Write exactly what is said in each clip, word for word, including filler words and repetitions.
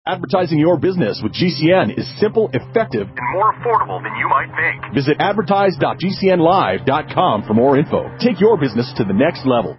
Advertising your business with G C N is simple, effective, and more affordable than you might think. Visit advertise dot g c n live dot com for more info. Take your business to the next level.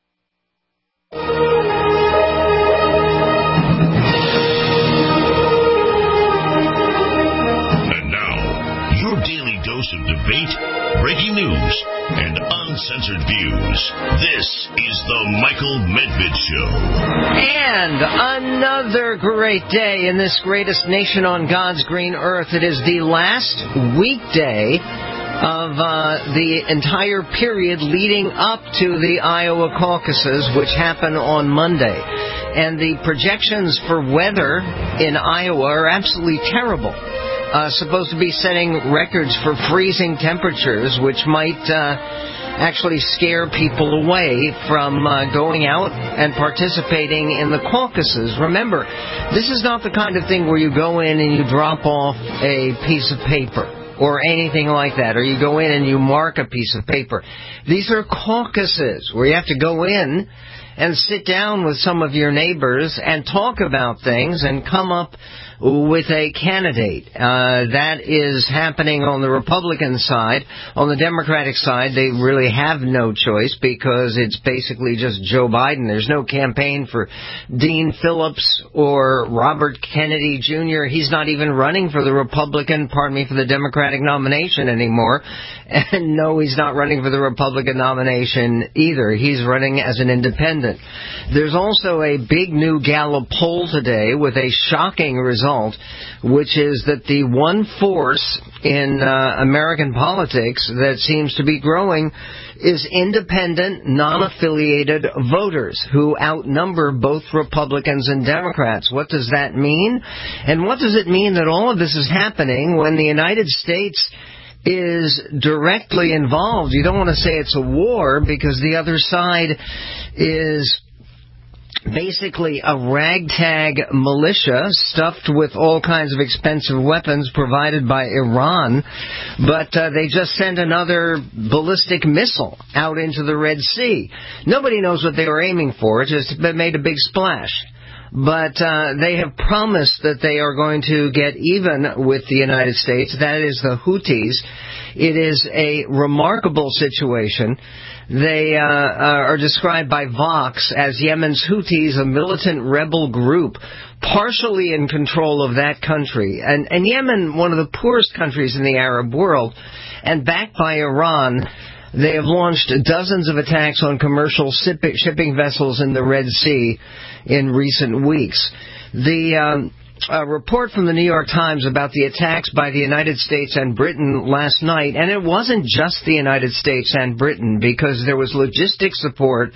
And now, your daily dose of debate, breaking news, and uncensored views. This is the Michael Medved Show. And another great day in this greatest nation on God's green earth. It is the last weekday of uh, the entire period leading up to the Iowa caucuses, which happen on Monday. And the projections for weather in Iowa are absolutely terrible. Uh, supposed to be setting records for freezing temperatures, which might uh, actually scare people away from uh, going out and participating in the caucuses. Remember, this is not the kind of thing where you go in and you drop off a piece of paper or anything like that, or you go in and you mark a piece of paper. These are caucuses where you have to go in and sit down with some of your neighbors and talk about things and come up with a candidate. Uh, that is happening on the Republican side. On the Democratic side, they really have no choice because it's basically just Joe Biden. There's no campaign for Dean Phillips or Robert Kennedy Junior He's not even running for the Republican, pardon me, for the Democratic nomination anymore. And no, he's not running for the Republican nomination either. He's running as an independent. There's also a big new Gallup poll today with a shocking result, which is that the one force in uh, American politics that seems to be growing is independent, non-affiliated voters who outnumber both Republicans and Democrats. What does that mean? And what does it mean that all of this is happening when the United States is directly involved? You don't want to say it's a war because the other side is basically a ragtag militia stuffed with all kinds of expensive weapons provided by Iran, but uh, they just sent another ballistic missile out into the Red Sea. Nobody knows what they were aiming for. It just made a big splash. But uh, they have promised that they are going to get even with the United States. That is the Houthis. It is a remarkable situation. They uh, are described by Vox as Yemen's Houthis, a militant rebel group, partially in control of that country. And, and Yemen, one of the poorest countries in the Arab world, and backed by Iran. They have launched dozens of attacks on commercial shipping vessels in the Red Sea in recent weeks. The um, a report from the New York Times about the attacks by the United States and Britain last night, and it wasn't just the United States and Britain, because there was logistic support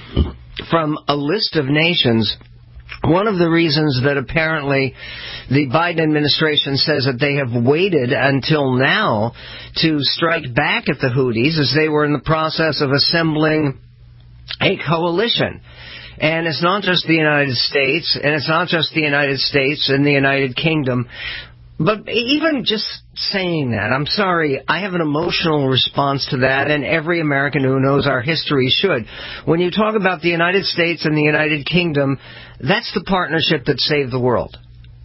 from a list of nations. One of the reasons that apparently the Biden administration says that they have waited until now to strike back at the Houthis is they were in the process of assembling a coalition. And it's not just the United States, and it's not just the United States and the United Kingdom. But even just saying that, I'm sorry, I have an emotional response to that, and every American who knows our history should. When you talk about the United States and the United Kingdom, that's the partnership that saved the world.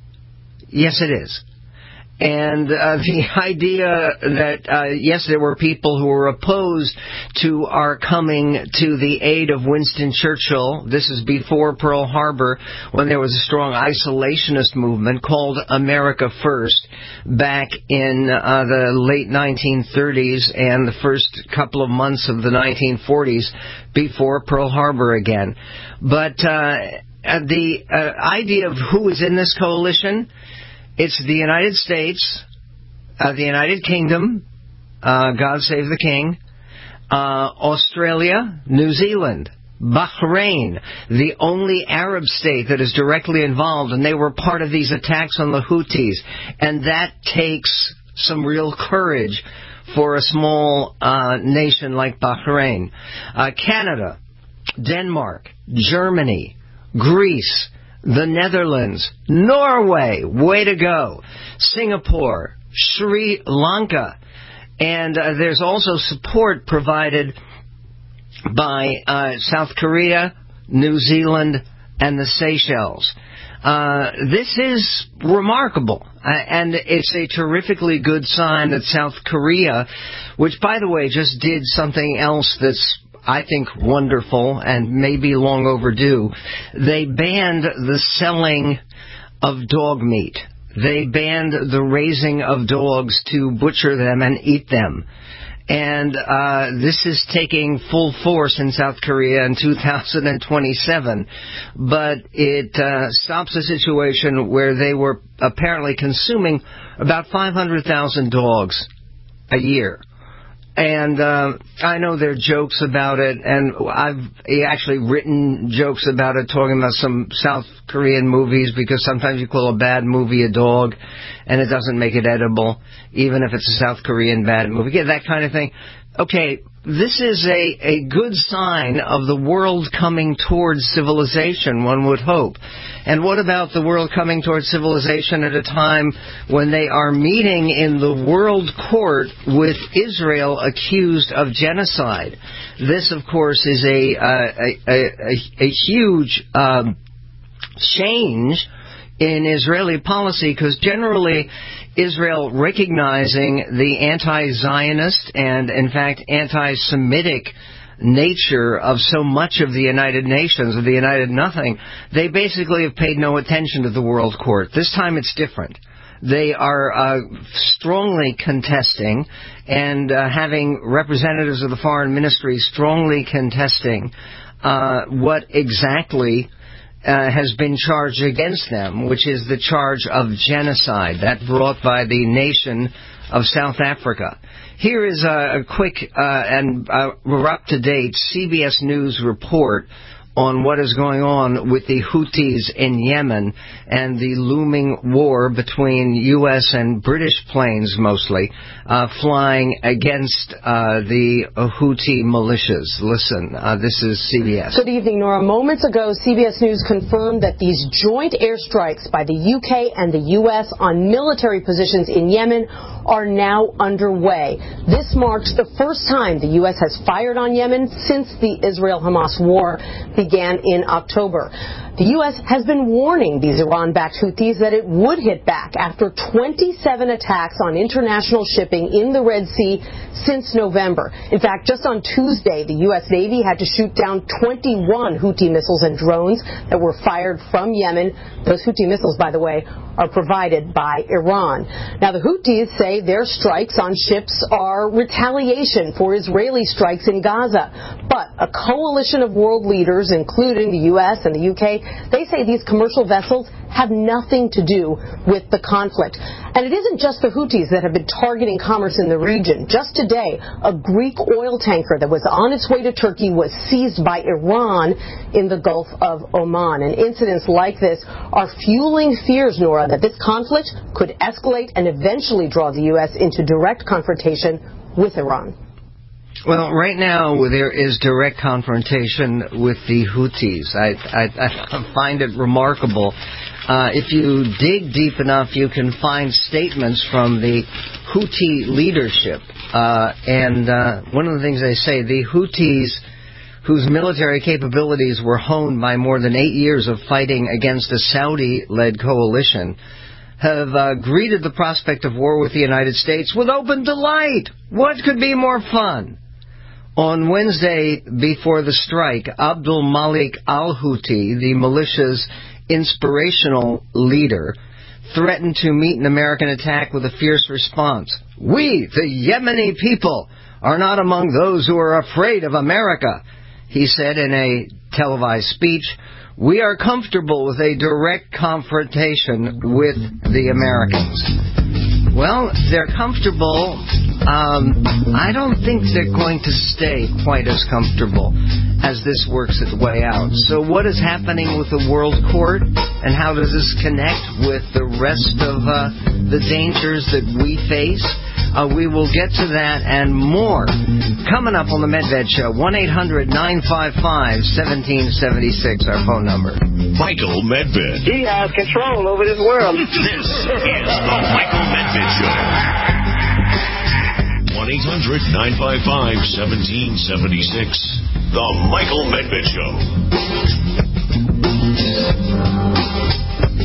Yes, it is. And uh, the idea that, uh, yes, there were people who were opposed to our coming to the aid of Winston Churchill. This is before Pearl Harbor, when there was a strong isolationist movement called America First back in uh, the late nineteen thirties and the first couple of months of the nineteen forties before Pearl Harbor again. But uh, the uh, idea of who is in this coalition, it's the United States, uh, the United Kingdom, uh, God save the King, uh, Australia, New Zealand, Bahrain, the only Arab state that is directly involved, and they were part of these attacks on the Houthis. And that takes some real courage for a small uh, nation like Bahrain. Uh, Canada, Denmark, Germany, Greece, the Netherlands, Norway, way to go, Singapore, Sri Lanka, and uh, there's also support provided by uh, South Korea, New Zealand, and the Seychelles. Uh, this is remarkable, uh, and it's a terrifically good sign that South Korea, which, by the way, just did something else that's, I think, wonderful and maybe long overdue. They banned the selling of dog meat. They banned the raising of dogs to butcher them and eat them. And uh, this is taking full force in South Korea in two thousand twenty-seven. But it uh, stops a situation where they were apparently consuming about five hundred thousand dogs a year. And uh, I know there are jokes about it, and I've actually written jokes about it, talking about some South Korean movies, because sometimes you call a bad movie a dog, and it doesn't make it edible, even if it's a South Korean bad movie. Yeah, that kind of thing. Okay, this is a, a good sign of the world coming towards civilization, one would hope. And what about the world coming towards civilization at a time when they are meeting in the World Court with Israel accused of genocide? This, of course, is a, uh, a, a, a, a huge um, change in Israeli policy, because generally Israel, recognizing the anti-Zionist and, in fact, anti-Semitic nature of so much of the United Nations, of the United Nothing, they basically have paid no attention to the World Court. This time it's different. They are uh, strongly contesting and uh, having representatives of the foreign ministry strongly contesting uh, what exactly Uh, has been charged against them, which is the charge of genocide, that brought by the nation of South Africa. Here is a, a quick uh, and uh, we're up-to-date C B S News report on what is going on with the Houthis in Yemen and the looming war between U S and British planes, mostly, uh, flying against uh, the Houthi militias. Listen, uh, this is C B S. Good evening, Nora. Moments ago, C B S News confirmed that these joint airstrikes by the U K and the U S on military positions in Yemen are now underway. This marks the first time the U S has fired on Yemen since the Israel-Hamas war began in October. The U S has been warning these Iran-backed Houthis that it would hit back after twenty-seven attacks on international shipping in the Red Sea since November. In fact, just on Tuesday, the U S Navy had to shoot down twenty-one Houthi missiles and drones that were fired from Yemen. Those Houthi missiles, by the way, are provided by Iran. Now, the Houthis say their strikes on ships are retaliation for Israeli strikes in Gaza. But a coalition of world leaders, including the U S and the U K, they say these commercial vessels have nothing to do with the conflict. And it isn't just the Houthis that have been targeting commerce in the region. Just today, a Greek oil tanker that was on its way to Turkey was seized by Iran in the Gulf of Oman. And incidents like this are fueling fears, Nora, that this conflict could escalate and eventually draw the U S into direct confrontation with Iran. Well, right now there is direct confrontation with the Houthis. I, I, I find it remarkable. Uh, if you dig deep enough, you can find statements from the Houthi leadership. Uh, and uh, one of the things they say, the Houthis, whose military capabilities were honed by more than eight years of fighting against a Saudi-led coalition, have uh, greeted the prospect of war with the United States with open delight. What could be more fun? On Wednesday, before the strike, Abdul Malik al-Houthi, the militia's inspirational leader, threatened to meet an American attack with a fierce response. We, the Yemeni people, are not among those who are afraid of America, he said in a televised speech. We are comfortable with a direct confrontation with the Americans. Well, they're comfortable. Um, I don't think they're going to stay quite as comfortable as this works its way out. So what is happening with the World Court, and how does this connect with the rest of uh, the dangers that we face? Uh, we will get to that and more coming up on the Medved Show. one eight hundred nine five five one seven seven six, our phone number. Michael Medved. He has control over this world. This is the Michael Medved Show. one eight hundred nine five five one seven seven six. The Michael Medved Show.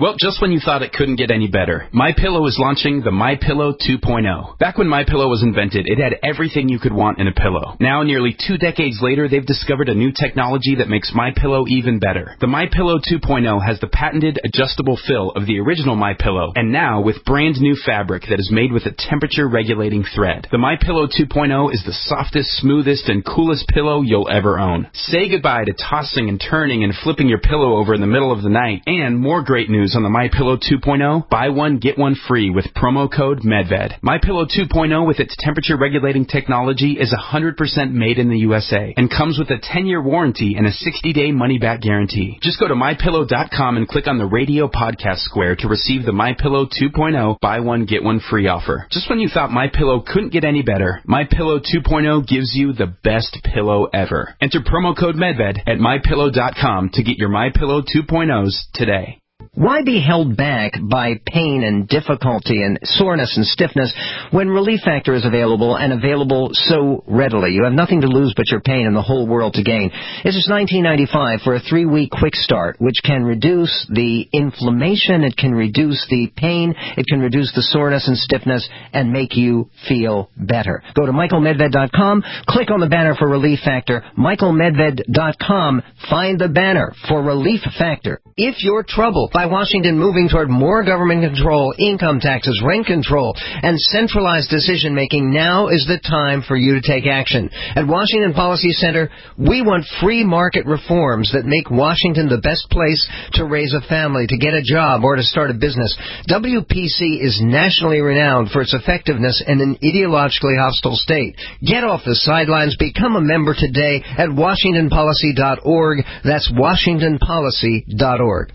Well, just when you thought it couldn't get any better, MyPillow is launching the MyPillow two point oh. Back when MyPillow was invented, it had everything you could want in a pillow. Now, nearly two decades later, they've discovered a new technology that makes MyPillow even better. The MyPillow two point oh has the patented adjustable fill of the original MyPillow, and now with brand new fabric that is made with a temperature-regulating thread. The MyPillow two point oh is the softest, smoothest, and coolest pillow you'll ever own. Say goodbye to tossing and turning and flipping your pillow over in the middle of the night. And more great news on the MyPillow two point oh. Buy one, get one free with promo code MedVed. MyPillow two point oh with its temperature-regulating technology is one hundred percent made in the U S A and comes with a ten-year warranty and a sixty-day money-back guarantee. Just go to my pillow dot com and click on the radio podcast square to receive the MyPillow two point oh buy one, get one free offer. Just when you thought MyPillow couldn't get any better, MyPillow two point oh gives you the best pillow ever. Enter promo code MedVed at my pillow dot com to get your MyPillow two point ohs today. Why be held back by pain and difficulty and soreness and stiffness when Relief Factor is available and available so readily? You have nothing to lose but your pain and the whole world to gain. It's just nineteen ninety-five for a three-week quick start, which can reduce the inflammation, it can reduce the pain, it can reduce the soreness and stiffness, and make you feel better. Go to michael medved dot com, click on the banner for Relief Factor, michael medved dot com, find the banner for Relief Factor. If you're troubled by Washington moving toward more government control, income taxes, rent control, and centralized decision-making, now is the time for you to take action. At Washington Policy Center, we want free market reforms that make Washington the best place to raise a family, to get a job, or to start a business. W P C is nationally renowned for its effectiveness in an ideologically hostile state. Get off the sidelines. Become a member today at washington policy dot org. That's washington policy dot org.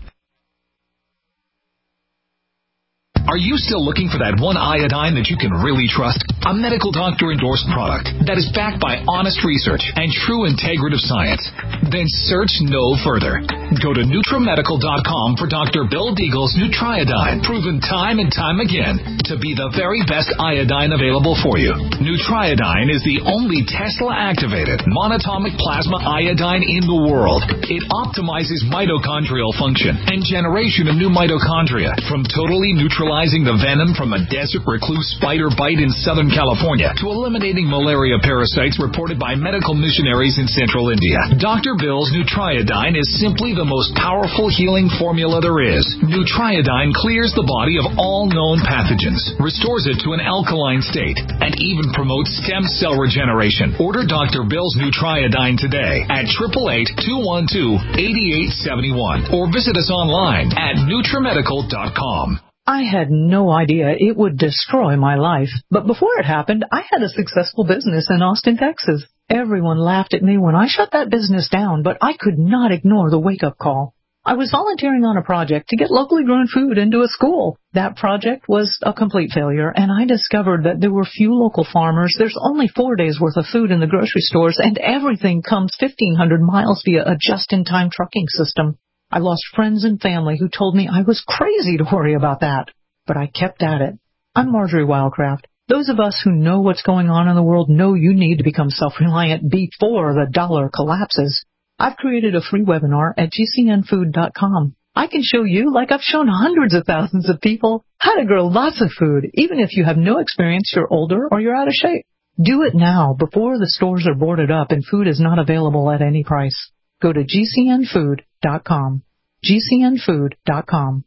Are you still looking for that one iodine that you can really trust? A medical doctor-endorsed product that is backed by honest research and true integrative science? Then search no further. Go to nutramedical dot com for Doctor Bill Deagle's Nutriodine, proven time and time again to be the very best iodine available for you. Nutriodine is the only Tesla-activated monatomic plasma iodine in the world. It optimizes mitochondrial function and generation of new mitochondria from totally neutralizing the venom from a desert recluse spider bite in Southern California to eliminating malaria parasites reported by medical missionaries in central India. Doctor Bill's Nutriodine is simply the most powerful healing formula there is. Nutriodine clears the body of all known pathogens, restores it to an alkaline state, and even promotes stem cell regeneration. Order Doctor Bill's Nutriodine today at eight eight eight, two one two, eight eight seven one or visit us online at nutramedical dot com. I had no idea it would destroy my life, but before it happened, I had a successful business in Austin, Texas. Everyone laughed at me when I shut that business down, but I could not ignore the wake-up call. I was volunteering on a project to get locally grown food into a school. That project was a complete failure, and I discovered that there were few local farmers, there's only four days' worth of food in the grocery stores, and everything comes fifteen hundred miles via a just-in-time trucking system. I lost friends and family who told me I was crazy to worry about that. But I kept at it. I'm Marjorie Wildcraft. Those of us who know what's going on in the world know you need to become self-reliant before the dollar collapses. I've created a free webinar at g c n food dot com. I can show you, like I've shown hundreds of thousands of people, how to grow lots of food, even if you have no experience, you're older, or you're out of shape. Do it now, before the stores are boarded up and food is not available at any price. Go to g c n food dot com. g c n food dot com.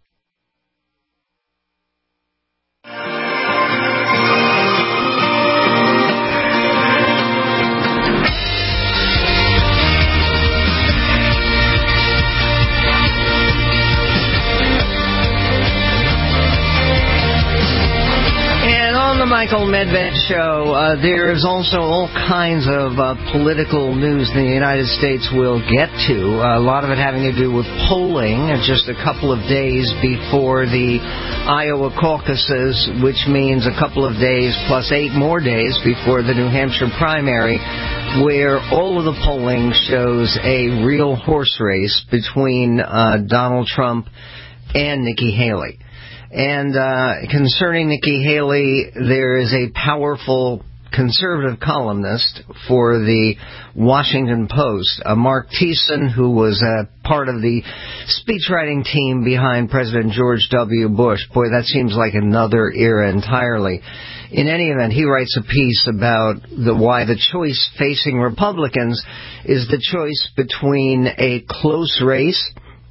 On the Michael Medved Show, uh, there is also all kinds of uh, political news in the United States we'll get to. Uh, a lot of it having to do with polling, just a couple of days before the Iowa caucuses, which means a couple of days plus eight more days before the New Hampshire primary, where all of the polling shows a real horse race between uh, Donald Trump and Nikki Haley. And uh, concerning Nikki Haley, there is a powerful conservative columnist for the Washington Post, uh, Mark Thiessen, who was uh, part of the speechwriting team behind President George W. Bush. Boy, that seems like another era entirely. In any event, he writes a piece about the, why the choice facing Republicans is the choice between a close race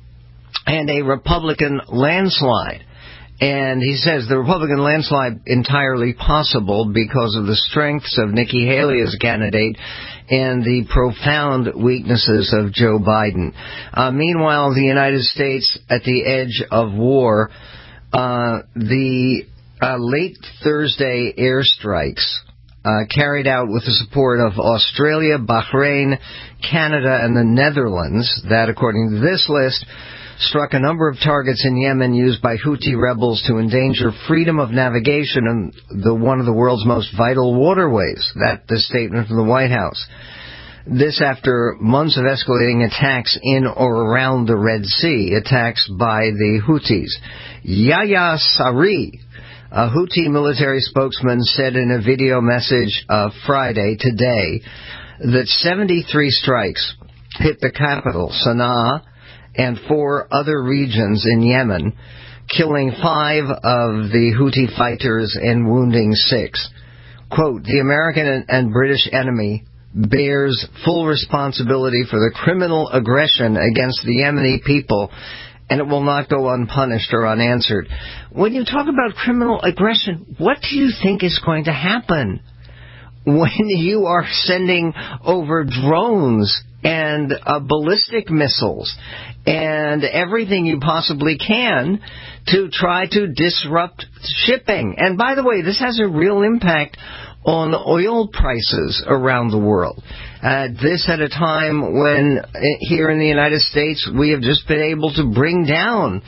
and a Republican landslide. And he says the Republican landslide entirely possible because of the strengths of Nikki Haley as a candidate and the profound weaknesses of Joe Biden. Uh, meanwhile, the United States at the edge of war. Uh, the uh, late Thursday airstrikes uh, carried out with the support of Australia, Bahrain, Canada, and the Netherlands that, according to this list, struck a number of targets in Yemen used by Houthi rebels to endanger freedom of navigation in the one of the world's most vital waterways. That's the statement from the White House. This after months of escalating attacks in or around the Red Sea, attacks by the Houthis. Yahya Saree, a Houthi military spokesman, said in a video message uh, Friday, today, that seventy-three strikes hit the capital, Sana'a, and four other regions in Yemen, killing five of the Houthi fighters and wounding six. Quote, the American and British enemy bears full responsibility for the criminal aggression against the Yemeni people, and it will not go unpunished or unanswered. When you talk about criminal aggression, what do you think is going to happen when you are sending over drones and uh, ballistic missiles and everything you possibly can to try to disrupt shipping? And by the way, this has a real impact on oil prices around the world. Uh, this at a time when uh, here in the United States we have just been able to bring down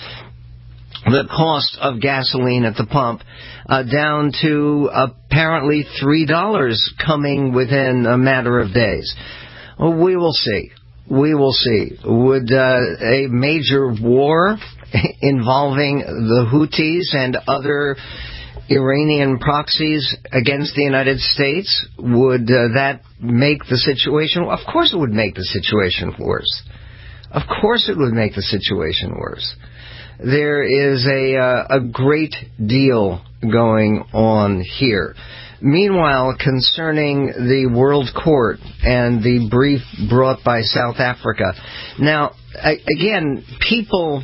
the cost of gasoline at the pump uh, down to apparently three dollars coming within a matter of days. Well, we will see. We will see. Would uh, a major war involving the Houthis and other Iranian proxies against the United States, would uh, that make the situation? Of course it would make the situation worse. Of course it would make the situation worse. There is a, uh, a great deal going on here. Meanwhile, concerning the World Court and the brief brought by South Africa. Now, again, people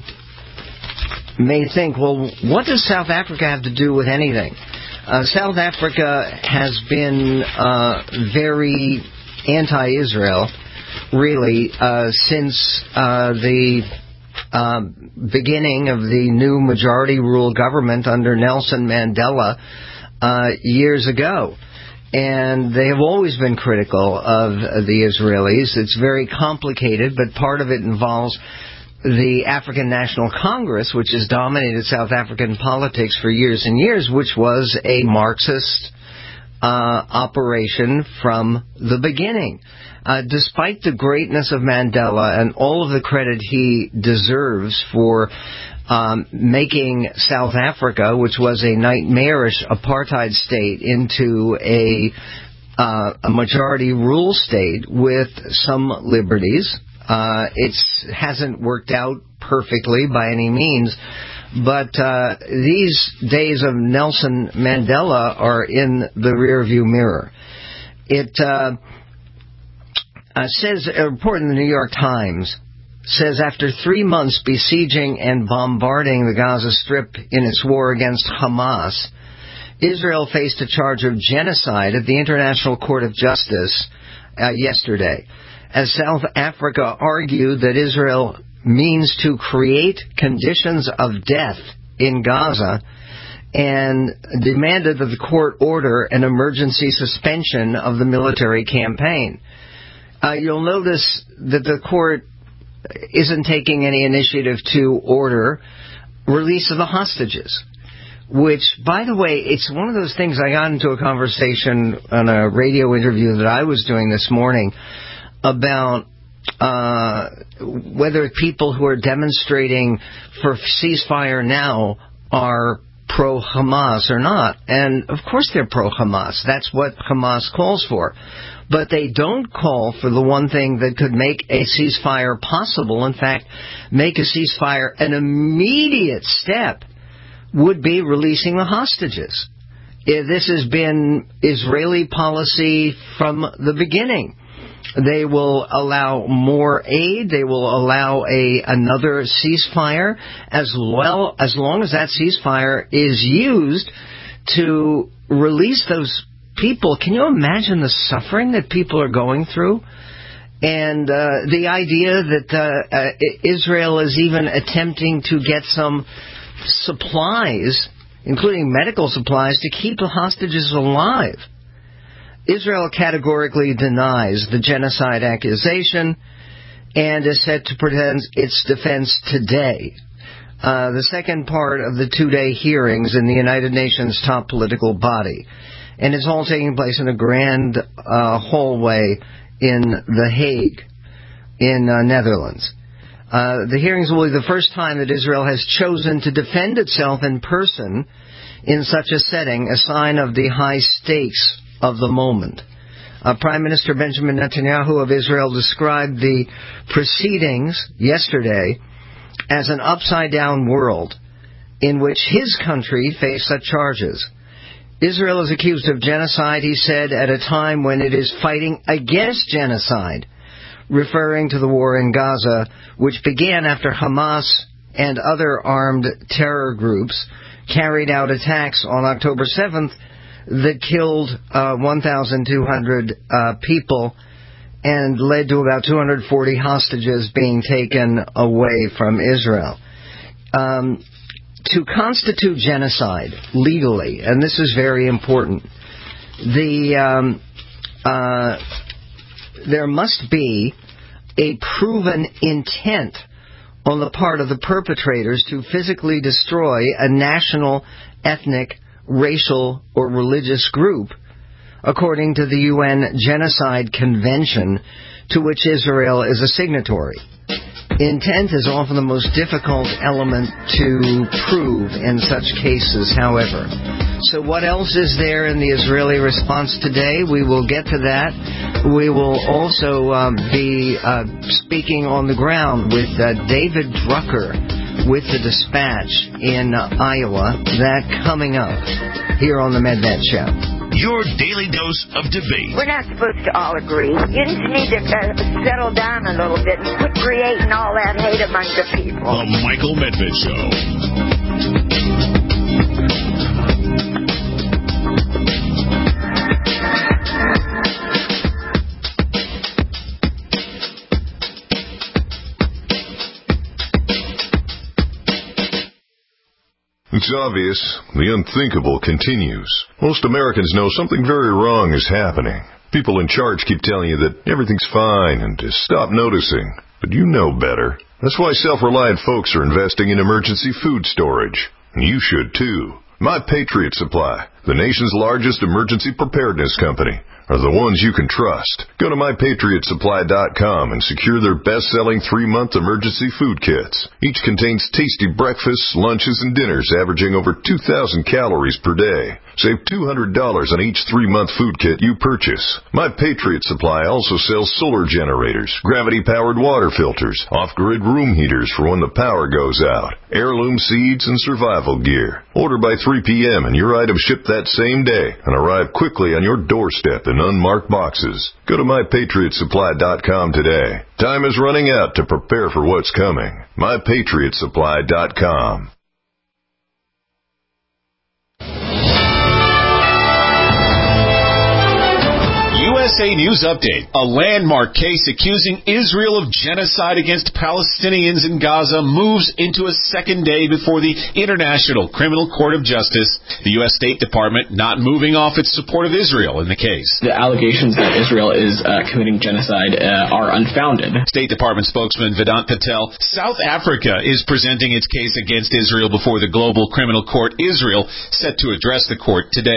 may think, well, what does South Africa have to do with anything? Uh, South Africa has been uh, very anti-Israel, really, uh, since uh, the uh, beginning of the new majority rule government under Nelson Mandela uh, years ago. And they have always been critical of the Israelis. It's very complicated, but part of it involves the African National Congress, which has dominated South African politics for years and years, which was a Marxist uh, operation from the beginning. Uh, despite the greatness of Mandela and all of the credit he deserves for um, making South Africa, which was a nightmarish apartheid state, into a, uh, a majority rule state with some liberties. Uh, it hasn't worked out perfectly by any means, but uh, these days of Nelson Mandela are in the rearview mirror. It uh, uh, says, a report in the New York Times says, after three months besieging and bombarding the Gaza Strip in its war against Hamas, Israel faced a charge of genocide at the International Court of Justice uh, yesterday, as South Africa argued that Israel means to create conditions of death in Gaza and demanded that the court order an emergency suspension of the military campaign. Uh, you'll notice that the court isn't taking any initiative to order release of the hostages, which, by the way, it's one of those things. I got into a conversation on a radio interview that I was doing this morning about uh, whether people who are demonstrating for ceasefire now are pro-Hamas or not. And, of course, they're pro-Hamas. That's what Hamas calls for. But they don't call for the one thing that could make a ceasefire possible. In fact, make a ceasefire an immediate step would be releasing the hostages. This has been Israeli policy from the beginning. They will allow more aid. They will allow a another ceasefire as well as long as that ceasefire is used to release those people. Can you imagine the suffering that people are going through? And uh, the idea that uh, uh, Israel is even attempting to get some supplies, including medical supplies, to keep the hostages alive. Israel categorically denies the genocide accusation and is set to present its defense today. Uh, the second part of the two-day hearings in the United Nations top political body. And it's all taking place in a grand uh, hallway in The Hague, in uh, Netherlands. Uh, the hearings will be the first time that Israel has chosen to defend itself in person in such a setting, a sign of the high stakes of the moment. Uh, Prime Minister Benjamin Netanyahu of Israel described the proceedings yesterday as an upside-down world in which his country faced such charges. Israel is accused of genocide, he said, at a time when it is fighting against genocide, referring to the war in Gaza, which began after Hamas and other armed terror groups carried out attacks on October seventh that killed uh, one thousand two hundred uh, people and led to about two hundred forty hostages being taken away from Israel. Um, to constitute genocide legally, and this is very important, the um, uh, there must be a proven intent on the part of the perpetrators to physically destroy a national, ethnic, racial, or religious group, according to the U N Genocide Convention, to which Israel is a signatory. Intent is often the most difficult element to prove in such cases, however. So what else is there in the Israeli response today? We will get to that. We will also um, be uh, speaking on the ground with uh, David Drucker with the Dispatch in uh, Iowa. That coming up here on the MedVet Show. Your daily dose of debate. We're not supposed to all agree. You just need to uh, settle down a little bit and quit creating all that hate among the people. The Michael Medved Show. It's obvious. The unthinkable continues. Most Americans know something very wrong is happening. People in charge keep telling you that everything's fine and to stop noticing. But you know better. That's why self-reliant folks are investing in emergency food storage. And you should too. My Patriot Supply, the nation's largest emergency preparedness company, are the ones you can trust. Go to my patriot supply dot com and secure their best-selling three-month emergency food kits. Each contains tasty breakfasts, lunches, and dinners averaging over two thousand calories per day. Save two hundred dollars on each three-month food kit you purchase. My Patriot Supply also sells solar generators, gravity-powered water filters, off-grid room heaters for when the power goes out, heirloom seeds, and survival gear. Order by three p.m. and your items ship that same day and arrive quickly on your doorstep in unmarked boxes. Go to my patriot supply dot com today. Time is running out to prepare for what's coming. my patriot supply dot com. U S A News Update. A landmark case accusing Israel of genocide against Palestinians in Gaza moves into a second day before the International Criminal Court of Justice. The U S State Department not moving off its support of Israel in the case. The allegations that Israel is uh, committing genocide uh, are unfounded. State Department spokesman Vedant Patel. South Africa is presenting its case against Israel before the Global Criminal Court. Israel set to address the court today.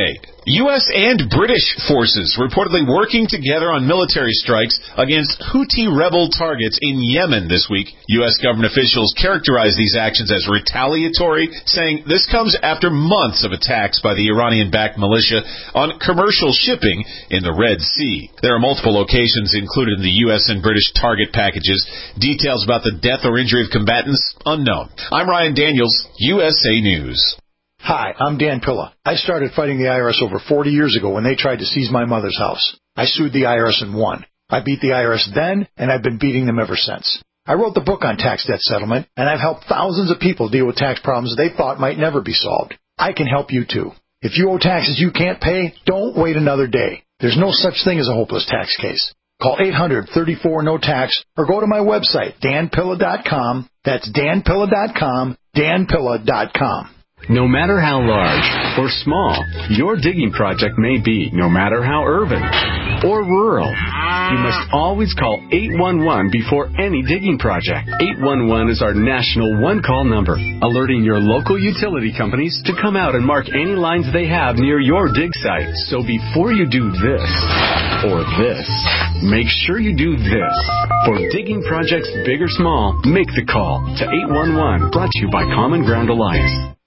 U S and British forces reportedly working together on military strikes against Houthi rebel targets in Yemen this week. U S government officials characterize these actions as retaliatory, saying this comes after months of attacks by the Iranian-backed militia on commercial shipping in the Red Sea. There are multiple locations included in the U S and British target packages. Details about the death or injury of combatants unknown. I'm Ryan Daniels, U S A News. Hi, I'm Dan Pilla. I started fighting the I R S over forty years ago when they tried to seize my mother's house. I sued the I R S and won. I beat the I R S then, and I've been beating them ever since. I wrote the book on tax debt settlement, and I've helped thousands of people deal with tax problems they thought might never be solved. I can help you too. If you owe taxes you can't pay, don't wait another day. There's no such thing as a hopeless tax case. Call eight hundred, thirty-four, no tax or go to my website, dan pilla dot com. That's dan pilla dot com, dan pilla dot com. No matter how large or small your digging project may be, no matter how urban or rural, you must always call eight one one before any digging project. eight one one is our national one-call number, alerting your local utility companies to come out and mark any lines they have near your dig site. So before you do this or this, make sure you do this. For digging projects big or small, make the call to eight one one, brought to you by Common Ground Alliance.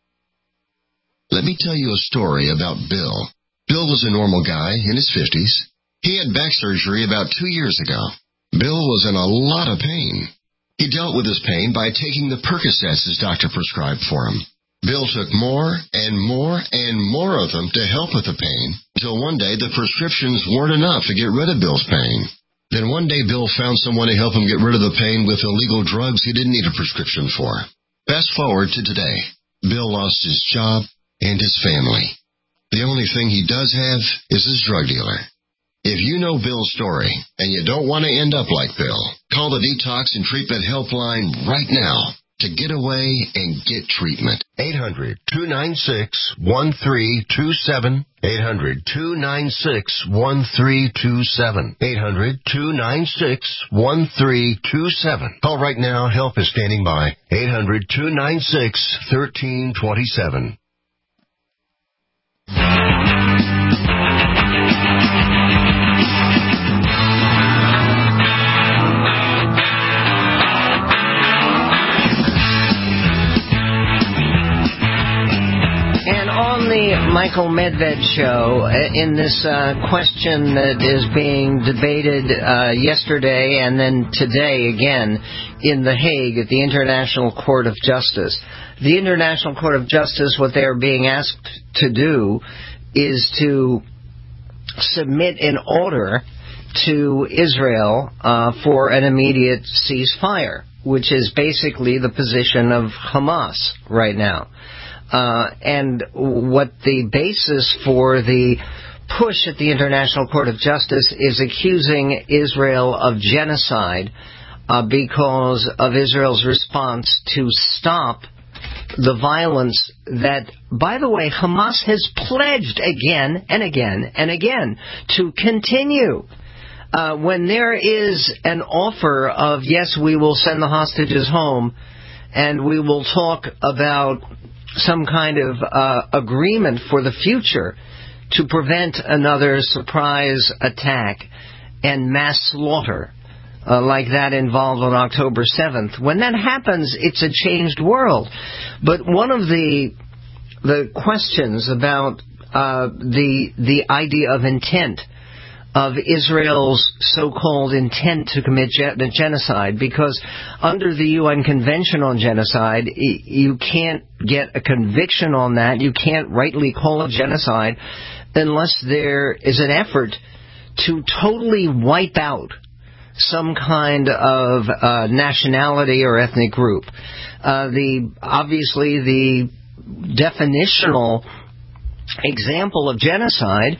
Let me tell you a story about Bill. Bill was a normal guy in his fifties. He had back surgery about two years ago. Bill was in a lot of pain. He dealt with his pain by taking the Percocets his doctor prescribed for him. Bill took more and more and more of them to help with the pain, until one day the prescriptions weren't enough to get rid of Bill's pain. Then one day Bill found someone to help him get rid of the pain with illegal drugs he didn't need a prescription for. Fast forward to today. Bill lost his job and his family. The only thing he does have is his drug dealer. If you know Bill's story and you don't want to end up like Bill, call the Detox and Treatment Helpline right now to get away and get treatment. eight hundred, two nine six, one three two seven. eight hundred, two nine six, one three two seven. eight hundred, two nine six, one three two seven. Call right now. Help is standing by. eight hundred, two nine six, one three two seven. And on the Michael Medved Show, in this uh, question that is being debated uh, yesterday and then today again in The Hague at the International Court of Justice, the International Court of Justice, what they are being asked to do is to submit an order to Israel uh, for an immediate ceasefire, which is basically the position of Hamas right now. Uh, and what the basis for the push at the International Court of Justice is accusing Israel of genocide uh, because of Israel's response to stop the violence that, by the way, Hamas has pledged again and again and again to continue. Uh, when there is an offer of, yes, we will send the hostages home and we will talk about some kind of uh, agreement for the future to prevent another surprise attack and mass slaughter uh, like that involved on October seventh. When that happens, it's a changed world. But one of the the questions about uh, the the idea of intent, of Israel's so-called intent to commit gen- genocide, because under the U N Convention on Genocide, y- you can't get a conviction on that. You can't rightly call it genocide unless there is an effort to totally wipe out some kind of uh, nationality or ethnic group. Uh, the obviously the definitional example of genocide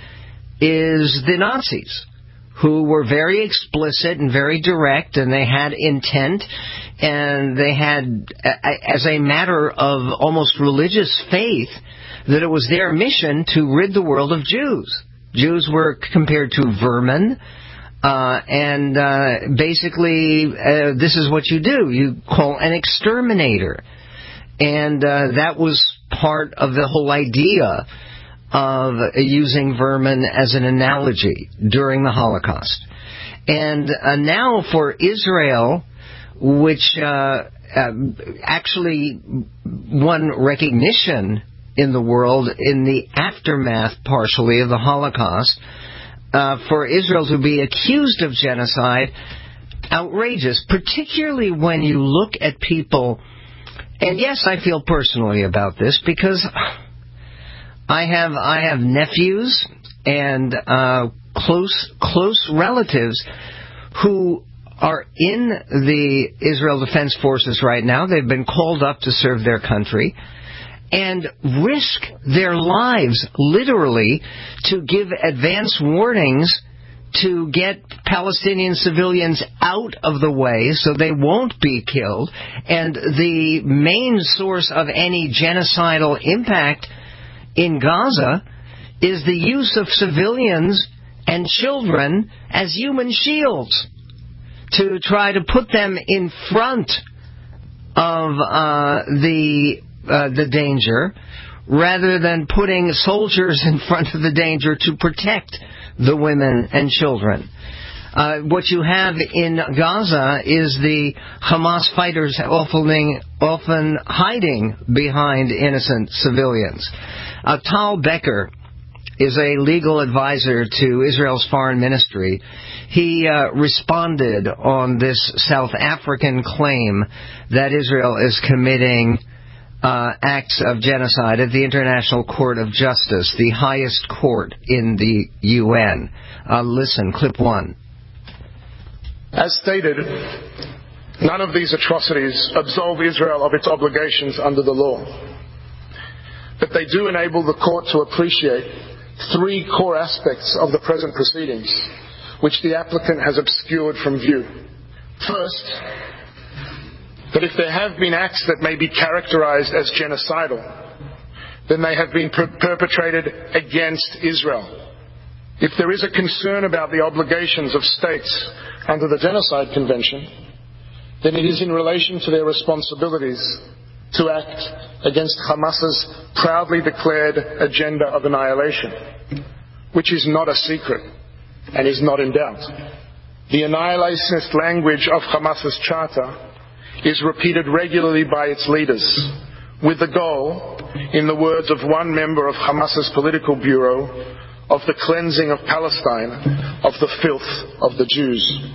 is the Nazis, who were very explicit and very direct, and they had intent, and they had, as a matter of almost religious faith, that it was their mission to rid the world of Jews. Jews were compared to vermin, uh, and uh, basically uh, this is what you do. You call an exterminator. And uh, that was part of the whole idea of using vermin as an analogy during the Holocaust. And uh, now for Israel, which uh, uh, actually won recognition in the world in the aftermath, partially, of the Holocaust, uh, for Israel to be accused of genocide, outrageous, particularly when you look at people, and yes, I feel personally about this, because I have I have nephews and uh, close close relatives who are in the Israel Defense Forces right now. They've been called up to serve their country and risk their lives, literally, to give advance warnings to get Palestinian civilians out of the way so they won't be killed. And the main source of any genocidal impact in Gaza is the use of civilians and children as human shields to try to put them in front of uh, the uh, the danger, rather than putting soldiers in front of the danger to protect the women and children. Uh, what you have in Gaza is the Hamas fighters often, often hiding behind innocent civilians. Uh, Tal Becker is a legal advisor to Israel's foreign ministry. He uh, responded on this South African claim that Israel is committing uh, acts of genocide at the International Court of Justice, the highest court in the U N. Uh, listen, clip one. As stated, none of these atrocities absolve Israel of its obligations under the law. But they do enable the court to appreciate three core aspects of the present proceedings, which the applicant has obscured from view. First, that if there have been acts that may be characterized as genocidal, then they have been per- perpetrated against Israel. If there is a concern about the obligations of states under the Genocide Convention, then it is in relation to their responsibilities to act against Hamas's proudly declared agenda of annihilation, which is not a secret and is not in doubt. The annihilationist language of Hamas's charter is repeated regularly by its leaders, with the goal, in the words of one member of Hamas's political bureau, of the cleansing of Palestine of the filth of the Jews.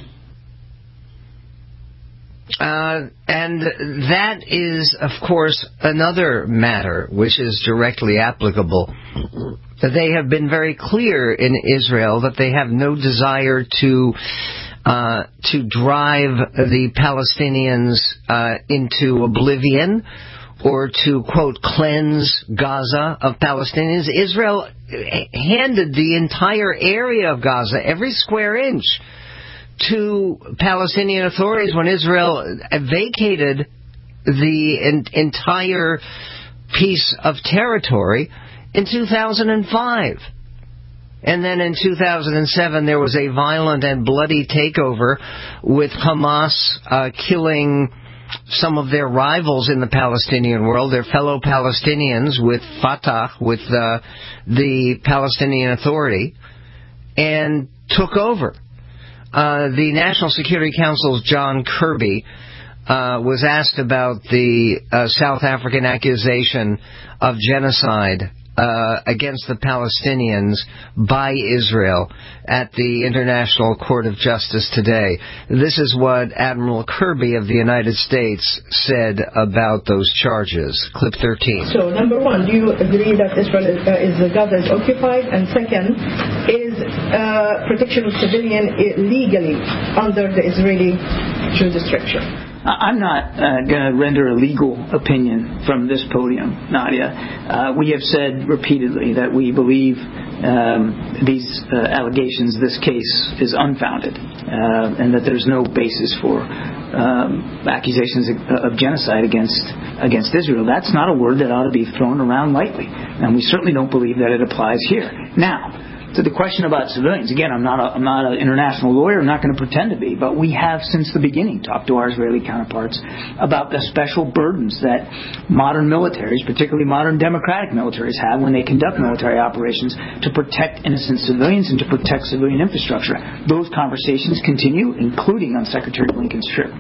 Uh, and that is, of course, another matter which is directly applicable. They have been very clear in Israel that they have no desire to uh, to drive the Palestinians uh, into oblivion or to, quote, cleanse Gaza of Palestinians. Israel handed the entire area of Gaza, every square inch, to Palestinian authorities when Israel vacated the en- entire piece of territory in two thousand five. And then in two thousand seven there was a violent and bloody takeover with Hamas uh, killing some of their rivals in the Palestinian world, their fellow Palestinians, with Fatah, with uh, the Palestinian Authority, and took over. Uh, the National Security Council's John Kirby uh, was asked about the uh, South African accusation of genocide uh, against the Palestinians by Israel at the International Court of Justice today. This is what Admiral Kirby of the United States said about those charges. Clip thirteen. So, number one, do you agree that Israel is, uh, is Gaza is occupied? And second, is uh, protection of civilian legally under the Israeli jurisdiction? I'm not uh, going to render a legal opinion from this podium, Nadia. Uh, we have said repeatedly that we believe um, these uh, allegations, this case, is unfounded, uh, and that there's no basis for um, accusations of, of genocide against against Israel. That's not a word that ought to be thrown around lightly, and we certainly don't believe that it applies here. Now, to the question about civilians, again, I'm not a, I'm not an international lawyer. I'm not going to pretend to be, but we have since the beginning talked to our Israeli counterparts about the special burdens that modern militaries, particularly modern democratic militaries, have when they conduct military operations to protect innocent civilians and to protect civilian infrastructure. Those conversations continue, including on Secretary Blinken's trip.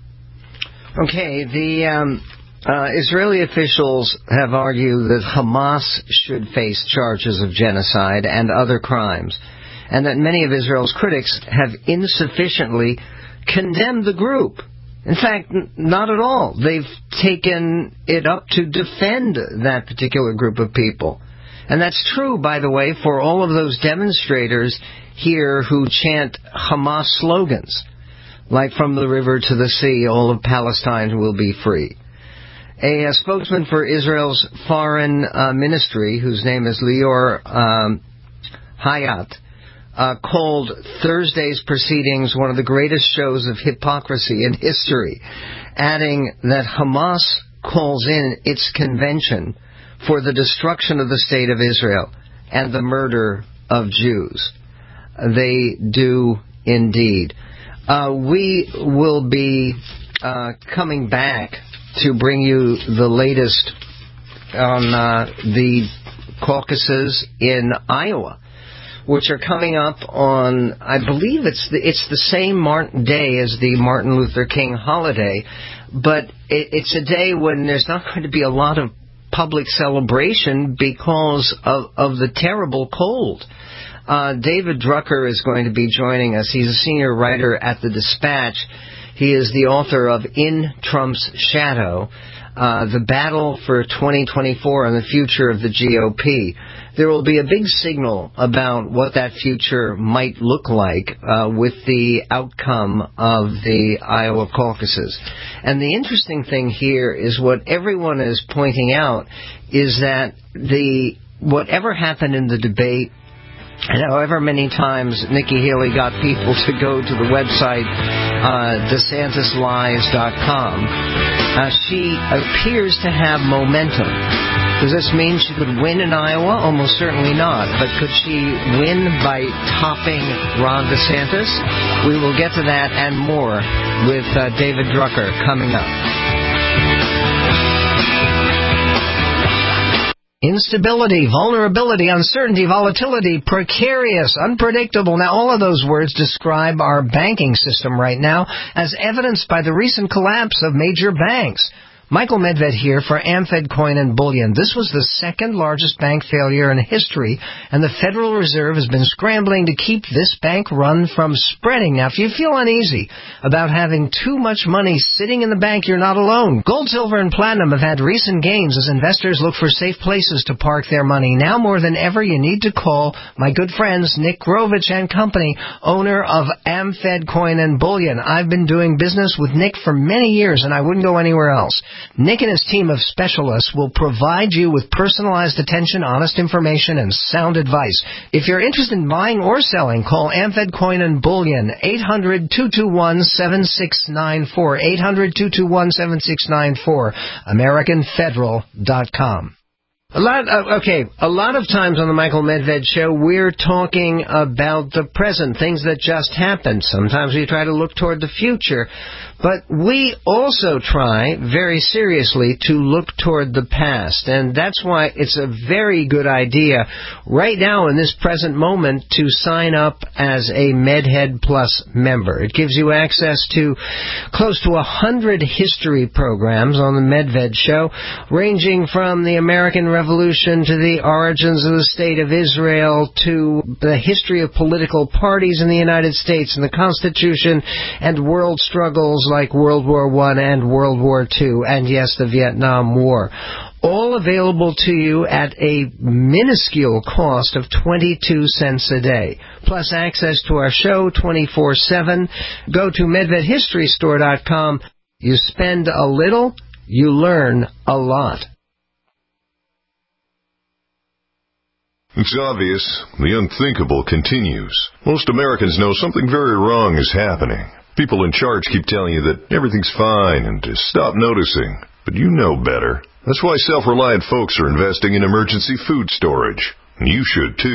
Okay, the um, uh, Israeli officials have argued that Hamas should face charges of genocide and other crimes, and that many of Israel's critics have insufficiently condemned the group. In fact, n- not at all. They've taken it up to defend that particular group of people. And that's true, by the way, for all of those demonstrators here who chant Hamas slogans, like from the river to the sea, all of Palestine will be free. A, a spokesman for Israel's foreign uh, ministry, whose name is Lior um, Hayat, uh, called Thursday's proceedings one of the greatest shows of hypocrisy in history, adding that Hamas calls in its convention for the destruction of the state of Israel and the murder of Jews. They do indeed. Uh, we will be uh, coming back to bring you the latest on uh, the caucuses in Iowa, which are coming up on, I believe it's the, it's the same Martin day as the Martin Luther King holiday, but it, it's a day when there's not going to be a lot of public celebration because of, of the terrible cold. Uh, David Drucker is going to be joining us. He's a senior writer at The Dispatch. He is the author of In Trump's Shadow, uh, The Battle for twenty twenty-four and the Future of the G O P. There will be a big signal about what that future might look like uh, with the outcome of the Iowa caucuses. And the interesting thing here is what everyone is pointing out is that the whatever happened in the debate, and however many times Nikki Haley got people to go to the website uh, DeSantis Lies dot com, uh, she appears to have momentum. Does this mean she could win in Iowa? Almost certainly not. But could she win by topping Ron DeSantis? We will get to that and more with uh, David Drucker coming up. Instability, vulnerability, uncertainty, volatility, precarious, unpredictable. Now, all of those words describe our banking system right now, as evidenced by the recent collapse of major banks. Michael Medved here for Amfed Coin and Bullion. This was the second largest bank failure in history, and the Federal Reserve has been scrambling to keep this bank run from spreading. Now, if you feel uneasy about having too much money sitting in the bank, you're not alone. Gold, silver, and platinum have had recent gains as investors look for safe places to park their money. Now more than ever, you need to call my good friends Nick Grovich and Company, owner of Amfed Coin and Bullion. I've been doing business with Nick for many years, and I wouldn't go anywhere else. Nick and his team of specialists will provide you with personalized attention, honest information, and sound advice. If you're interested in buying or selling, call Amfed Coin and Bullion, eight hundred, two two one, seven six nine four, eight hundred, two two one, seven six nine four, American Federal dot com. A lot, uh, okay, a lot of times on the Michael Medved Show, we're talking about the present, things that just happened. Sometimes we try to look toward the future. But we also try, very seriously, to look toward the past. And that's why it's a very good idea right now in this present moment to sign up as a MedHead Plus member. It gives you access to close to a hundred history programs on the Medved Show, ranging from the American Revolution to the origins of the State of Israel to the history of political parties in the United States and the Constitution and world struggles like World War One and World War Two, and yes, the Vietnam War. All available to you at a minuscule cost of twenty-two cents a day. Plus access to our show twenty-four seven. Go to Medved History Store dot com. You spend a little, you learn a lot. It's obvious. The unthinkable continues. Most Americans know something very wrong is happening. People in charge keep telling you that everything's fine and to stop noticing. But you know better. That's why self-reliant folks are investing in emergency food storage. And you should too.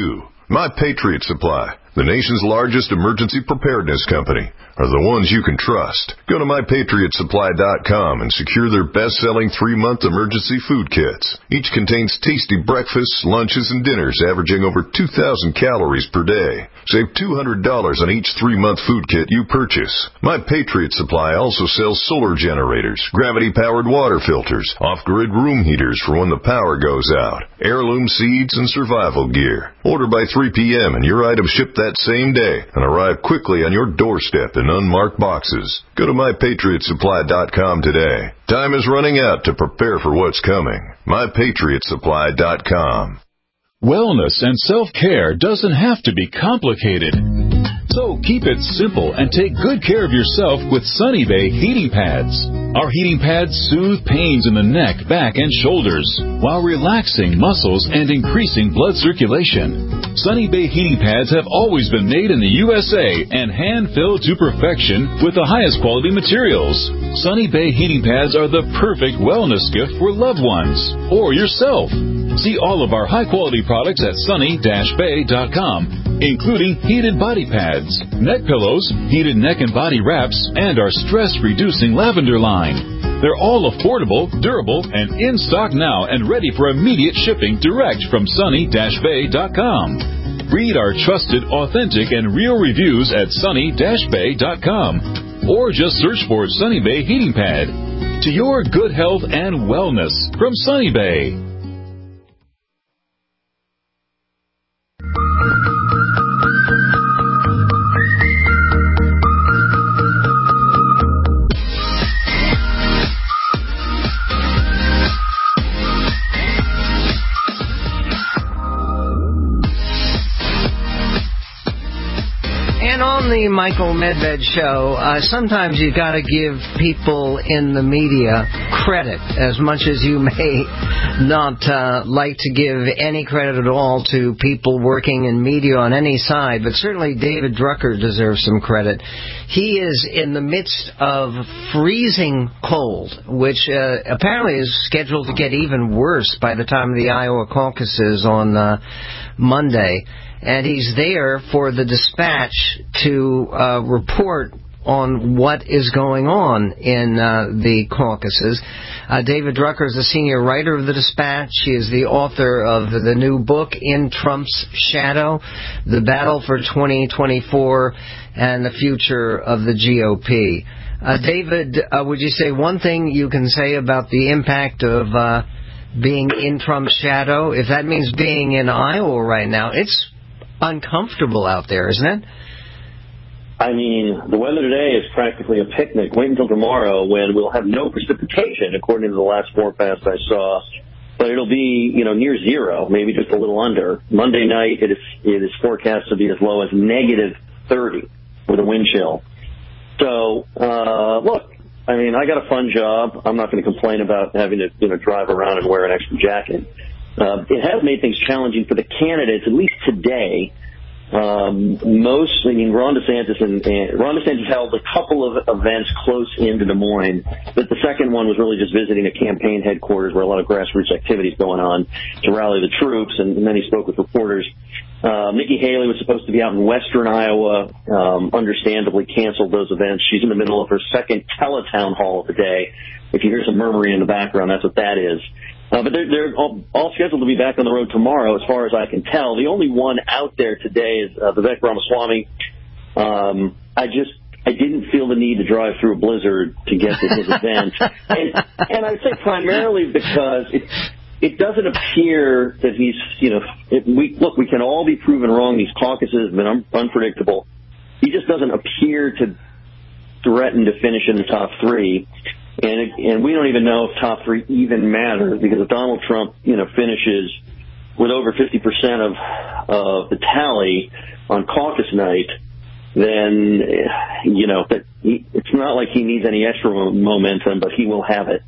My Patriot Supply, the nation's largest emergency preparedness company, are the ones you can trust. Go to my patriot supply dot com and secure their best-selling three-month emergency food kits. Each contains tasty breakfasts, lunches, and dinners averaging over two thousand calories per day. Save two hundred dollars on each three-month food kit you purchase. My Patriot Supply also sells solar generators, gravity-powered water filters, off-grid room heaters for when the power goes out, heirloom seeds, and survival gear. Order by three p.m. and your items ship that same day and arrive quickly on your doorstep in unmarked boxes. Go to my patriot supply dot com today. Time is running out to prepare for what's coming. my patriot supply dot com. Wellness and self-care doesn't have to be complicated. So keep it simple and take good care of yourself with Sunny Bay heating pads. Our heating pads soothe pains in the neck, back, and shoulders while relaxing muscles and increasing blood circulation. Sunny Bay heating pads have always been made in the U S A and hand-filled to perfection with the highest quality materials. Sunny Bay heating pads are the perfect wellness gift for loved ones or yourself. See all of our high-quality products at sunny dash bay dot com, including heated body pads, neck pillows, heated neck and body wraps, and our stress-reducing lavender line. They're all affordable, durable, and in stock now and ready for immediate shipping direct from sunny dash bay dot com. Read our trusted, authentic, and real reviews at sunny dash bay dot com or just search for Sunny Bay Heating Pad. To your good health and wellness from Sunny Bay. On the Michael Medved show, uh, sometimes you got to give people in the media credit, as much as you may not uh, like to give any credit at all to people working in media on any side. But certainly David Drucker deserves some credit. He is in the midst of freezing cold, which uh, apparently is scheduled to get even worse by the time of the Iowa caucuses on uh, Monday. And he's there for the Dispatch to uh, report on what is going on in uh, the caucuses. Uh, David Drucker is the senior writer of the Dispatch. He is the author of the new book, In Trump's Shadow, The Battle for twenty twenty-four and the Future of the G O P. Uh, David, uh, would you say one thing you can say about the impact of uh, being in Trump's shadow? If that means being in Iowa right now, it's uncomfortable out there, isn't it? I mean, the weather today is practically a picnic. Wait until tomorrow when we'll have no precipitation, according to the last forecast I saw. But it'll be, you know, near zero, maybe just a little under. Monday night, it is, it is forecast to be as low as negative thirty with a wind chill. So, uh, look, I mean, I got a fun job. I'm not going to complain about having to, you know, drive around and wear an extra jacket. Uh, it has made things challenging for the candidates, at least today. Um, most, I mean, Ron DeSantis and, and Ron DeSantis held a couple of events close into Des Moines, but the second one was really just visiting a campaign headquarters where a lot of grassroots activity is going on to rally the troops, and, and then he spoke with reporters. Uh, Nikki Haley was supposed to be out in western Iowa, um, understandably canceled those events. She's in the middle of her second teletown hall of the day. If you hear some murmuring in the background, that's what that is. Uh, but they're, they're all, all scheduled to be back on the road tomorrow, as far as I can tell. The only one out there today is uh, Vivek Ramaswamy. Um, I just I didn't feel the need to drive through a blizzard to get to his event, and, and I'd say primarily because it it doesn't appear that he's you know it, we look we can all be proven wrong. These caucuses have been un- unpredictable. He just doesn't appear to threaten to finish in the top three. And and we don't even know if top three even matter, because if Donald Trump, you know, finishes with over fifty percent of of the tally on caucus night, then, you know, that he, it's not like he needs any extra momentum, but he will have it.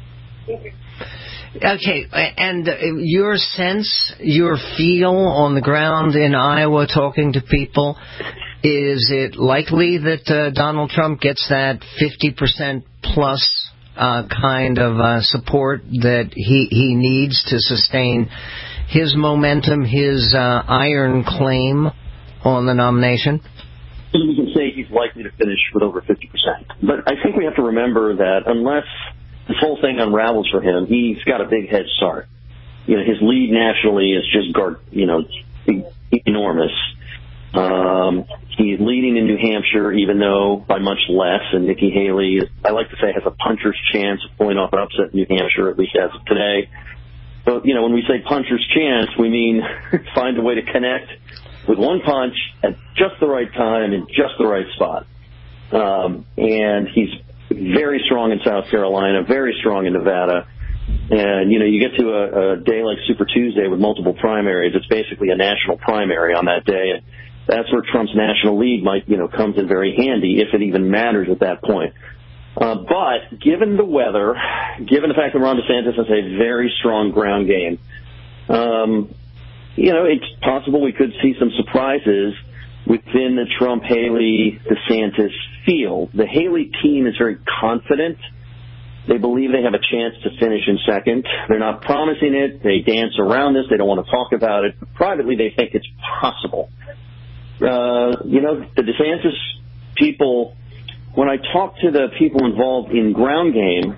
Okay, and your sense, your feel on the ground in Iowa talking to people, is it likely that uh, Donald Trump gets that fifty percent plus uh, kind of uh, support that he, he needs to sustain his momentum, his uh, iron claim on the nomination? We can say he's likely to finish with over fifty percent. But I think we have to remember that unless this whole thing unravels for him, he's got a big head start. You know, his lead nationally is just, you know, enormous. Um, he's leading in New Hampshire, even though by much less. And Nikki Haley, I like to say, has a puncher's chance of pulling off an upset in New Hampshire, at least as of today. But, you know, when we say puncher's chance, we mean find a way to connect with one punch at just the right time in just the right spot. Um, and he's very strong in South Carolina, very strong in Nevada. And, you know, you get to a, a day like Super Tuesday with multiple primaries. It's basically a national primary on that day. And that's where Trump's national lead might, you know, comes in very handy, if it even matters at that point. Uh, but given the weather, given the fact that Ron DeSantis has a very strong ground game, um, you know, it's possible we could see some surprises within the Trump, Haley, DeSantis field. The Haley team is very confident. They believe they have a chance to finish in second. They're not promising it. They dance around this. They don't want to talk about it. But privately, they think it's possible. Uh, you know, the DeSantis people, when I talk to the people involved in ground game,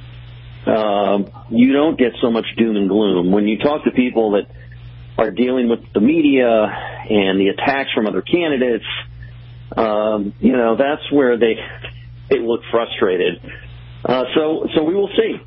uh, you don't get so much doom and gloom. When you talk to people that are dealing with the media and the attacks from other candidates, um, you know, that's where they they look frustrated. Uh, so, so we will see.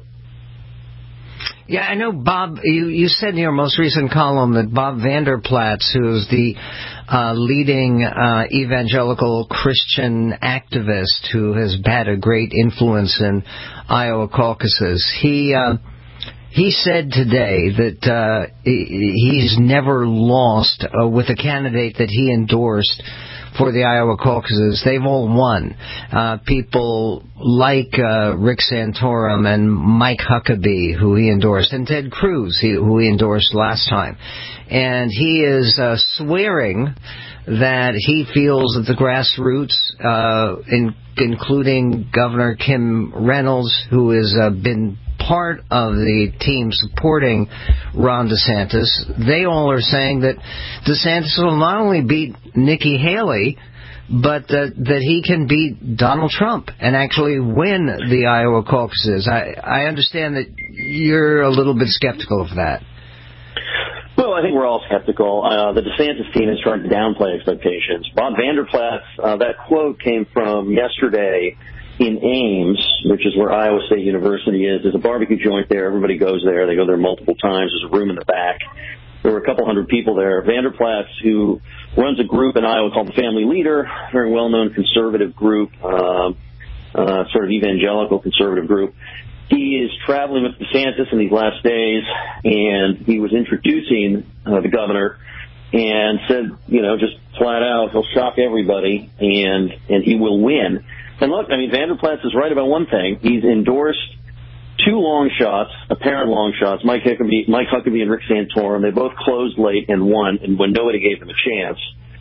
Yeah, I know, Bob, you, you said in your most recent column that Bob Vander Plaats, who's the uh, leading uh, evangelical Christian activist who has had a great influence in Iowa caucuses, he uh, he said today that uh, he's never lost uh, with a candidate that he endorsed for the Iowa caucuses. They've all won. Uh, people like uh, Rick Santorum and Mike Huckabee, who he endorsed, and Ted Cruz, he, who he endorsed last time. And he is uh, swearing that he feels that the grassroots, uh, in, including Governor Kim Reynolds, who has uh, been part of the team supporting Ron DeSantis, they all are saying that DeSantis will not only beat Nikki Haley, but that, that he can beat Donald Trump and actually win the Iowa caucuses. I, I understand that you're a little bit skeptical of that. Well, I think we're all skeptical. Uh, the DeSantis team is trying to downplay expectations. Bob Vander Plaats, uh, that quote came from yesterday in Ames, which is where Iowa State University is. There's a barbecue joint there. Everybody goes there. They go there multiple times. There's a room in the back. There were a couple hundred people there. Vander Plaats, who runs a group in Iowa called the Family Leader, a very well-known conservative group, uh, uh, sort of evangelical conservative group. He is traveling with DeSantis in these last days, and he was introducing uh, the governor and said, you know, just flat out, he'll shock everybody, and and he will win. And look, I mean, Vander Plaats is right about one thing. He's endorsed two long shots, apparent long shots, Mike Huckabee, Mike Huckabee and Rick Santorum. They both closed late and won, and when nobody gave them a chance.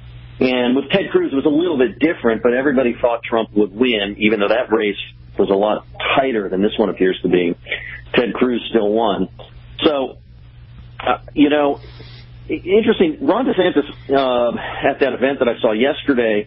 And with Ted Cruz, it was a little bit different, but everybody thought Trump would win, even though that race was a lot tighter than this one appears to be. Ted Cruz still won. So, uh, you know, interesting. Ron DeSantis, uh, at that event that I saw yesterday,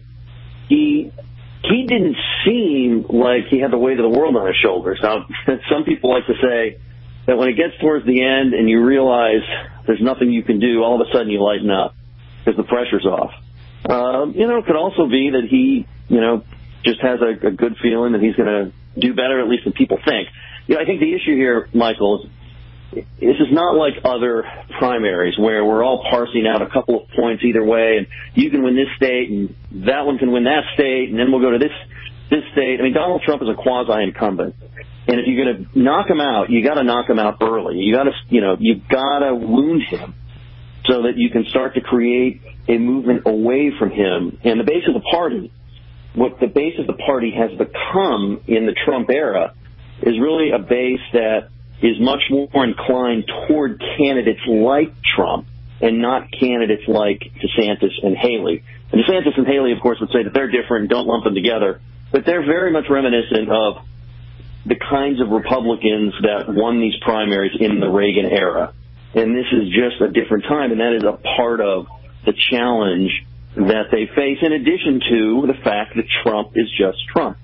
he he didn't seem like he had the weight of the world on his shoulders. Now, some people like to say that when it gets towards the end and you realize there's nothing you can do, all of a sudden you lighten up because the pressure's off. Um, you know, it could also be that he, you know, just has a, a good feeling that he's going to do better, at least than people think. You know, I think the issue here, Michael, is this is not like other primaries where we're all parsing out a couple of points either way, and you can win this state, and that one can win that state, and then we'll go to this this state. I mean, Donald Trump is a quasi-incumbent, and if you're going to knock him out, you got to knock him out early. You got to, you know, you got to wound him so that you can start to create a movement away from him. And the base of the party, what the base of the party has become in the Trump era, is really a base that is much more inclined toward candidates like Trump and not candidates like DeSantis and Haley. And DeSantis and Haley, of course, would say that they're different, don't lump them together, but they're very much reminiscent of the kinds of Republicans that won these primaries in the Reagan era. And this is just a different time, and that is a part of the challenge that they face, in addition to the fact that Trump is just Trump.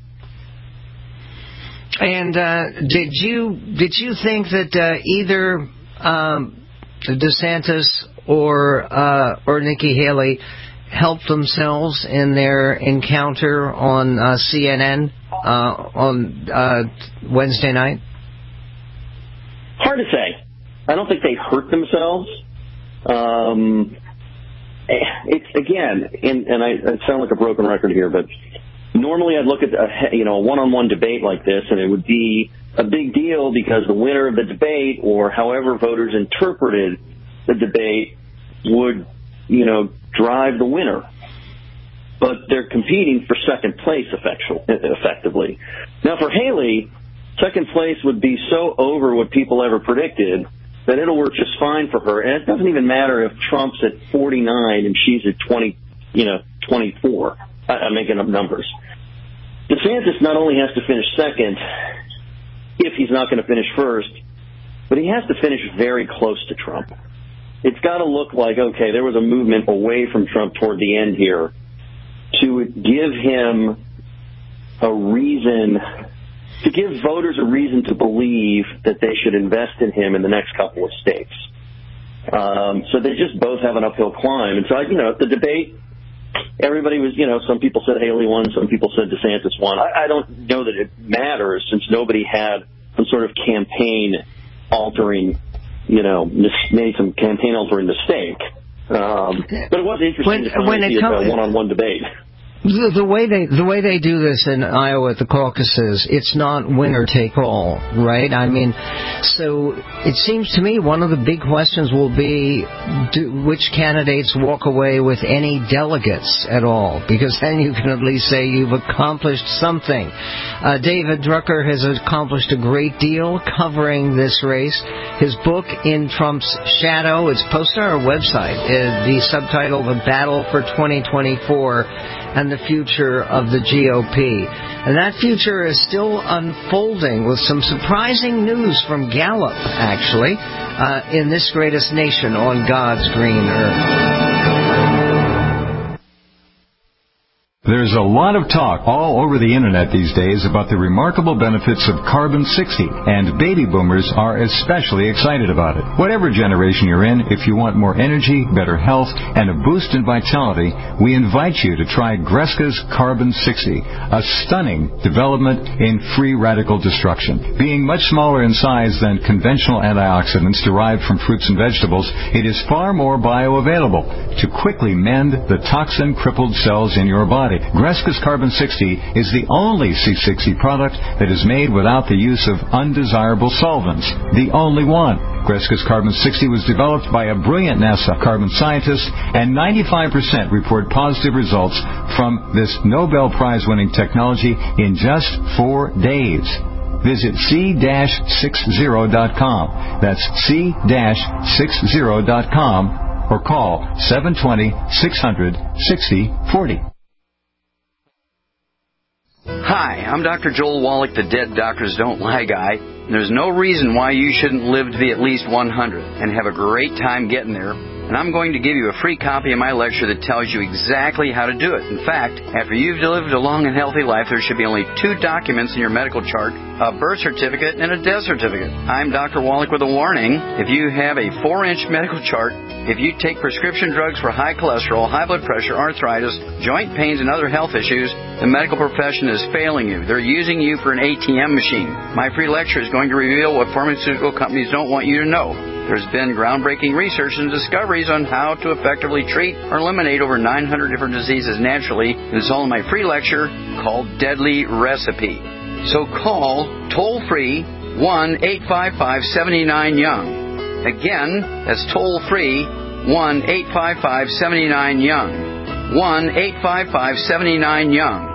And uh, did you did you think that uh, either um, DeSantis or uh, or Nikki Haley helped themselves in their encounter on uh, C N N uh, on uh, Wednesday night? Hard to say. I don't think they hurt themselves. Um, it's again, and, and I, I sound like a broken record here, but normally I'd look at a, you know, a one-on-one debate like this, and it would be a big deal because the winner of the debate, or however voters interpreted the debate, would, you know, drive the winner. But they're competing for second place effectively. Now, for Haley, second place would be so over what people ever predicted that it'll work just fine for her. And it doesn't even matter if Trump's at forty-nine and she's at twenty, you know, twenty-four. I'm making up numbers. DeSantis not only has to finish second, if he's not going to finish first, but he has to finish very close to Trump. It's got to look like, okay, there was a movement away from Trump toward the end here to give him a reason, to give voters a reason to believe that they should invest in him in the next couple of states. Um, so they just both have an uphill climb. And so, you know, the debate, everybody was, you know, some people said Haley won, some people said DeSantis won. I, I don't know that it matters since nobody had some sort of campaign-altering, you know, made some campaign-altering mistake. Um, but it was interesting when, to finally see a one-on-one debate. The, the way they the way they do this in Iowa at the caucuses, it's not winner take all, right? I mean, so it seems to me one of the big questions will be do, which candidates walk away with any delegates at all, because then you can at least say you've accomplished something. Uh, David Drucker has accomplished a great deal covering this race. His book, In Trump's Shadow, it's posted on our website. Uh, the subtitle, The Battle for twenty twenty-four. And the future of the G O P. And that future is still unfolding with some surprising news from Gallup, actually, uh, in this greatest nation on God's green earth. There's a lot of talk all over the internet these days about the remarkable benefits of Carbon sixty, and baby boomers are especially excited about it. Whatever generation you're in, if you want more energy, better health, and a boost in vitality, we invite you to try Greska's Carbon sixty, a stunning development in free radical destruction. Being much smaller in size than conventional antioxidants derived from fruits and vegetables, it is far more bioavailable to quickly mend the toxin-crippled cells in your body. Greska's Carbon sixty is the only C sixty product that is made without the use of undesirable solvents. The only one. Greska's Carbon sixty was developed by a brilliant NASA carbon scientist, and ninety-five percent report positive results from this Nobel Prize-winning technology in just four days. Visit C sixty dot com. That's C sixty dot com or call seven two zero, six hundred, sixty forty. Hi, I'm Doctor Joel Wallach, the Dead Doctors Don't Lie guy. There's no reason why you shouldn't live to be at least one hundred and have a great time getting there. And I'm going to give you a free copy of my lecture that tells you exactly how to do it. In fact, after you've lived a long and healthy life, there should be only two documents in your medical chart, a birth certificate and a death certificate. I'm Doctor Wallach with a warning. If you have a four-inch medical chart, if you take prescription drugs for high cholesterol, high blood pressure, arthritis, joint pains, and other health issues, the medical profession is failing you. They're using you for an A T M machine. My free lecture is going to reveal what pharmaceutical companies don't want you to know. There's been groundbreaking research and discoveries on how to effectively treat or eliminate over nine hundred different diseases naturally. It's all in my free lecture called Deadly Recipe. So call toll-free one eight five five, seven nine, young. Again, that's toll-free one eight five five, seven nine, young. one eight five five, seven nine, young.